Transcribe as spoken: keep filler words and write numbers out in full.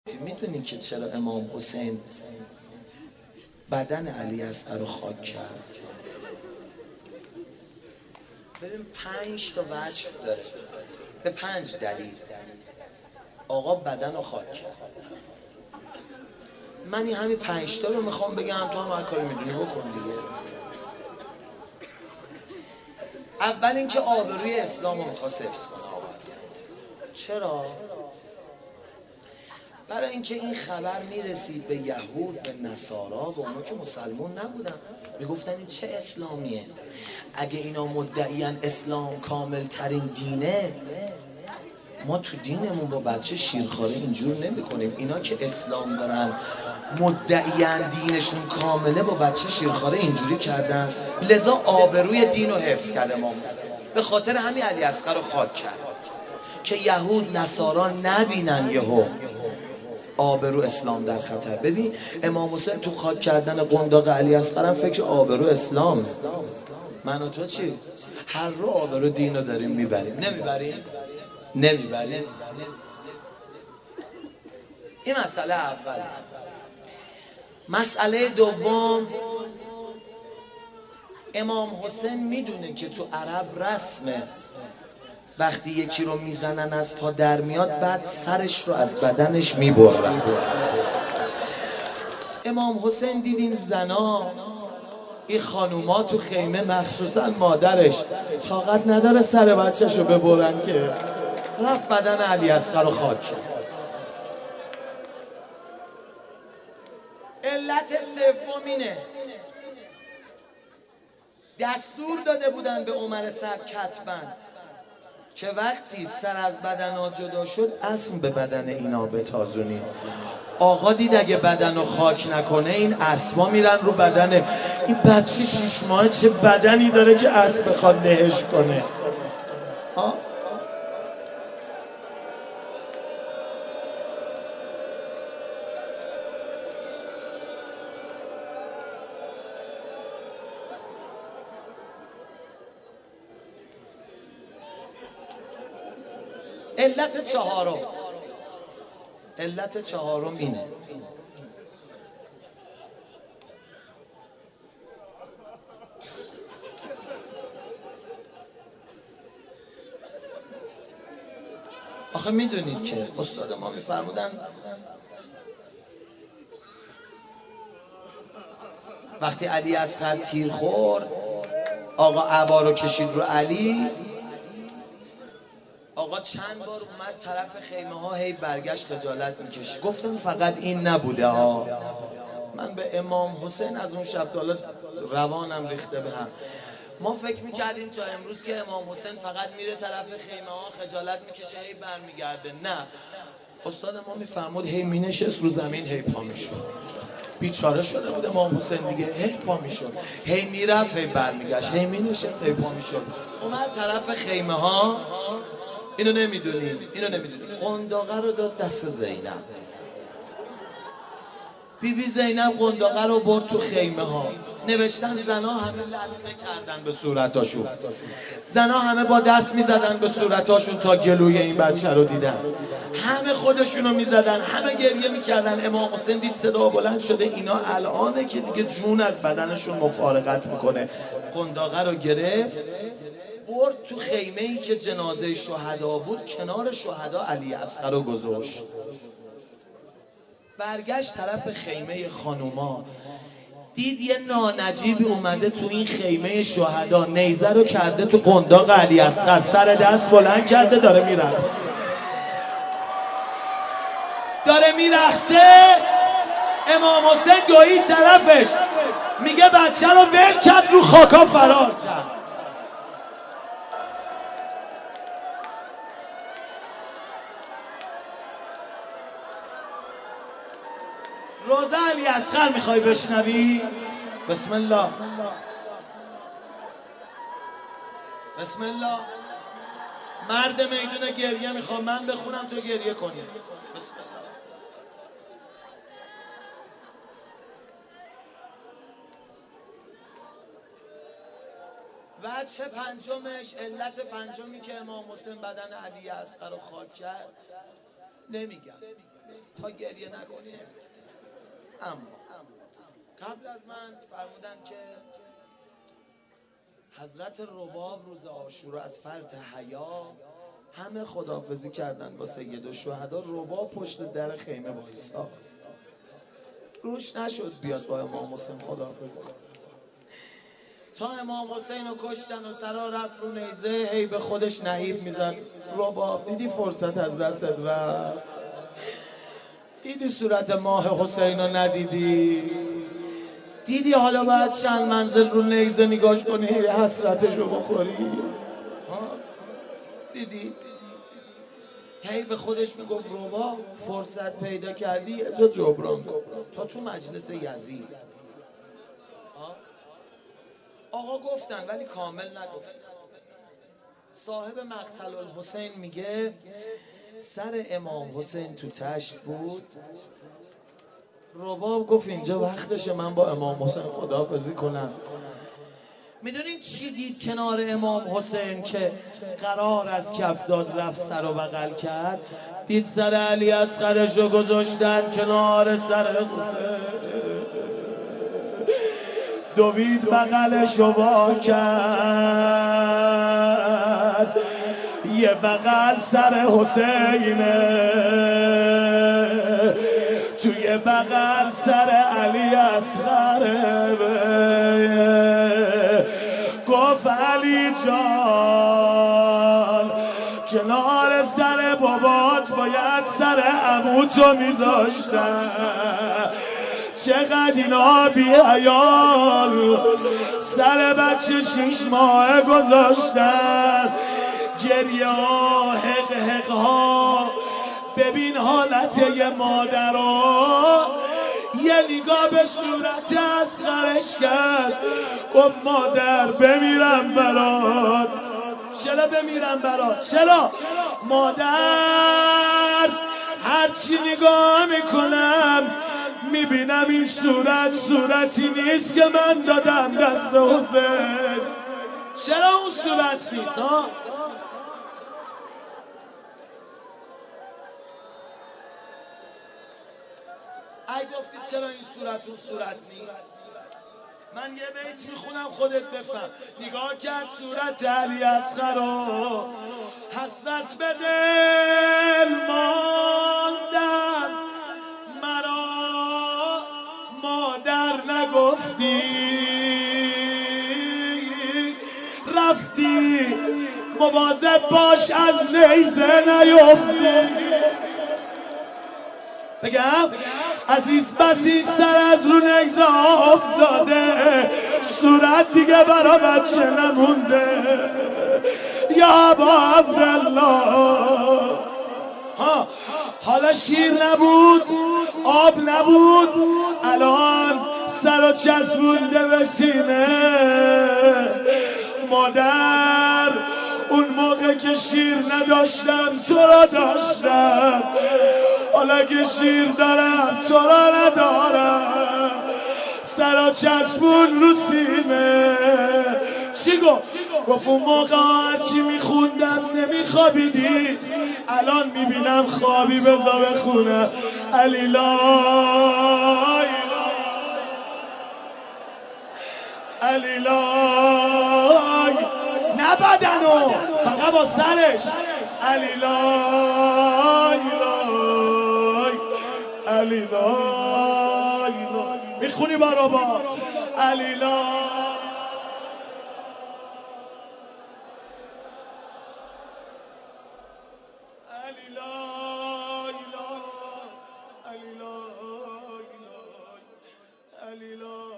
میدونی که چرا امام حسین بدن علی اصغر رو خاک کرد؟ ببین پنج تا وجه داره، به پنج دلیل آقا بدن رو خاک کرد. من این همین پنج تا رو میخوام بگم، تو هم هر کاری میدونی بکن دیگه. اول اینکه آبروی اسلام رو میخواست حفظ کنه. چرا؟ برای اینکه این خبر میرسید به یهود، به نصارا، به اونا که مسلمون نبودن، میگفتن این چه اسلامیه؟ اگه اینا مدعیان اسلام کامل ترین دینه، ما تو دینمون با بچه شیرخواره اینجور نمی کنیم. اینا که اسلام دارن مدعیان دینشون کامله، با بچه شیرخواره اینجوری کردن. لذا آبروی دین رو حفظ کرد امام حسین. به خاطر همین علی اصغر رو خاک کرد که یهود نصارا نبینن یهو آبرو اسلام در خطر. ببین امام حسین تو خاک کردن قنداق علی اصغر هم فکر آبرو اسلام. من و تو چی؟ هر رو آبرو دین رو داریم میبریم. نمیبریم؟ نمیبریم. این مسئله اول. مسئله دوم، امام حسین میدونه که تو عرب رسمه وقتی یکی رو میزنن از پا در میاد، بعد سرش رو از بدنش میبرن. امام حسین دید این زنا، این خانوما تو خیمه، مخصوصا مادرش، طاقت نداره سر بچه‌ش رو ببرن، که رفت بدن علی اصغر رو خاک کرد. علت سوم اینه، دستور داده بودن به عمر سعد کتباً که وقتی سر از بدن ها جدا شد، اسم به بدن اینا بتازونید. آقا دید اگه بدن رو خاک نکنه این اسما میرن رو بدن این بچه شیش ماه، چه بدنی داره که اسب بخواد لهش کنه. ها؟ علت چهارم، علت چهارم اینه، آخه میدونید که استاد ما میفرمودن وقتی علی اصغر تیر خورد، آقا عبا رو کشید رو علی، آقا چند بار اومد طرف خیمه ها، هی برگشت خجالت میکشید. گفتم فقط این نبوده ها، من به امام حسین از اون شب تا روانم ریخته به هم. ما فکر میکردیم تا امروز که امام حسین فقط میره طرف خیمه ها، خجالت میکشه، هی برمیگرده. نه، استاد ما میفرمود هی مینشست رو زمین، هی پا میشد. بیچاره شده بود امام حسین دیگه، هی پا میشد، هی میرفت، هی برمیگشت، هی مینشست، هی پا میشد. اومد طرف خیمه ها، اینو نمیدونی، اینو نمیدونی، قنداقه رو داد دست زینب. بی بی زینب قنداقه رو برد تو خیمه ها. نوشتن زنا همه لطمه کردن به صورتاشون، زنا همه با دست میزدن به صورتاشون تا گلوی این بچه رو دیدن، همه خودشونو میزدن، همه گریه میکردن. امام حسین دید صدا بلند شده، اینا الانه که دیگه جون از بدنشون مفارقت میکنه. قنداقه رو گرفت، برد تو خیمه ای که جنازه شهدا بود، کنار شهدا علی اصغر رو گذاشت. برگشت طرف خیمه خانوما، دید یه نانجیبی اومده تو این خیمه شهدا، نیزه رو کرده تو قنداق علی اصغر، سر دست بلند کرده داره میرقصه، داره میرقصه. امام حسین دوید طرفش، میگه بچه رو ول کرد، رو خاکا فرار کرد. روزه علی اصغر میخوای بشنوی؟ بسم الله، بسم الله. مرد میدون گریه میخوام من بخونم، تو گریه کنی. بسم الله. وجه پنجمش، علت پنجمی که امام حسین بدن علی اصغر رو خاک کرد، نمیگم، تا گریه نکنی. اما قبل از من فرمودن که حضرت رباب روز عاشورا از فرط حیا همه خداحافظی کردن با سید الشهدا. رباب پشت در خیمه وایساد، روش نشد بیاد با امام حسین خداحافظی کنه تا امام حسین رو کشتن و سرا رفت رو نیزه، هی به خودش نهیب میزد. رباب دیدی فرصت از دستت رفت؟ دیدی صورت ماه حسین رو ندیدی؟ دیدی حالا باید چند منزل رو نیزه نگاش کنی حسرتش رو بخوری؟ دیدی؟ هی به خودش میگفت رباب فرصت پیدا کردی یه جا جبران کن. تا تو مجلس یزید آقا گفتن ولی کامل نگفتن. صاحب مقتل الحسین میگه سر امام حسین تو تشت بود، رباب گفت اینجا وقتشه من با امام حسین خداحافظی کنم. میدونین چی دید کنار امام حسین که قرار از کف داد رفت سر و بغل کرد؟ دید سر علی اصغرشو گذاشتن کنار سر حسین، دوید بغلشو وا کرد، یه بغل سر حسینه، توی بغل سر علی اصغره. گفت علی جان کنار سر بابات باید سر عموتو میذاشتن، چقدر اینا بی حیال سر بچه شش ماه گذاشتن. گریه ها حق حق ها، ببین حالت یه مادر ها. یه نگاه به صورت اصغرش کرد، گفت مادر بمیرم برات. چرا بمیرم برات؟ چرا؟ مادر هرچی نگاه میکنم میبینم این صورت صورتی نیست که من دادم دست حسین. چرا اون صورت نیست ها؟ ای گفتید چرا این صورت اون صورت نیست؟ من یه بیت میخونم خودت بفهم. نگاه کرد صورت علی اصغر رو، حسرت به دل ماندم مرا مادر نگفتی، رفتی مواظب باش از نیزه نیفتی. بگم عزیز بسی سر از رو نیزه افتاده، صورت دیگه برا بچه نمونده. یا ابا عبدالله ها، حالا شیر نبود آب نبود، الان سر و چسبونده به سینه. مادر اون موقع که شیر نداشتم تو را داشتم، حالا که شیر دارم تو را ندارم. سر و چسبون رو سینه. چی گفت؟ گفت اون موقع هرچی میخوندم نمیخوابیدی، الان میبینم خوابی بزا بخونم. علی لای علی لای، نه بدنو فقط با سرش. علی لای لای علی لای لای. میخونی برا با علی لای علی لای لای علی لای لای علی لای.